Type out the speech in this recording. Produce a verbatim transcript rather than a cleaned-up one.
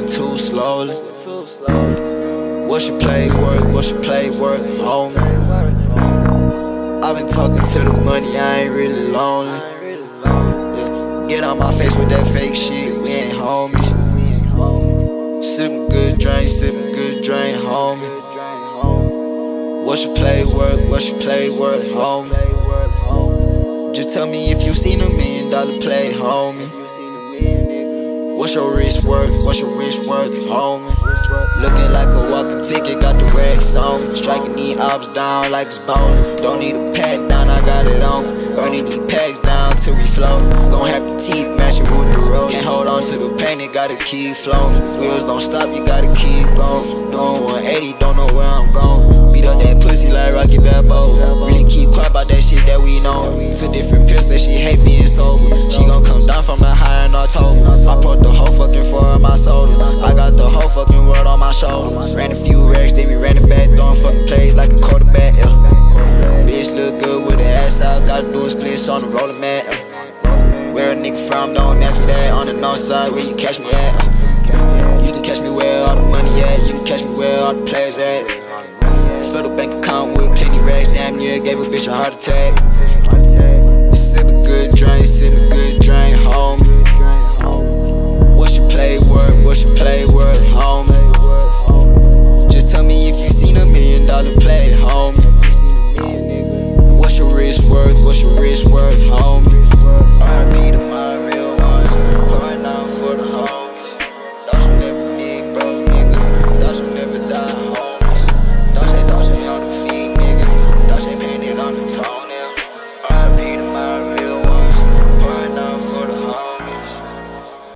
moving too slowly. What's your play worth? What's your play worth, homie? I've been talking to the money, I ain't really lonely. Yeah. Get on my face with that fake shit, we ain't homies. Sippin' good drink, sippin' good drink, homie. What's your play worth? What's your play worth, homie? Just tell me if you seen a million dollar play, homie. What's your wrist worth? What's your wrist worth, homie? Looking like a walking ticket, got the racks on me. Striking these ops down like it's bowling. Don't need a pat down, I got it on me. Burning these packs down till we float. Gon' have the teeth matching with the road. Can't hold on to the pain, it gotta keep flowing. Wheels don't stop, you gotta keep going. Doing one eighty, don't know where I'm going. Beat up that pussy like Rocky Balboa. Really keep quiet about that shit that we know. Two different pills that she hate being sober. She gon' come down from the high in October. I put the whole fucking four in my soda. I got the whole fucking world on my shoulder. Ran a few racks, they be running back, throwing fucking plays like a quarterback. Yeah. Bitch look good with her ass out, gotta do a splits on the roller mat. Yeah. Where a nigga from, don't ask me that. On the north side, where you catch me at? You can catch me where all the money at. You can catch me where all the players at. Fill the bank account with plenty racks, damn near gave a bitch a heart attack. Sippin' good drinks,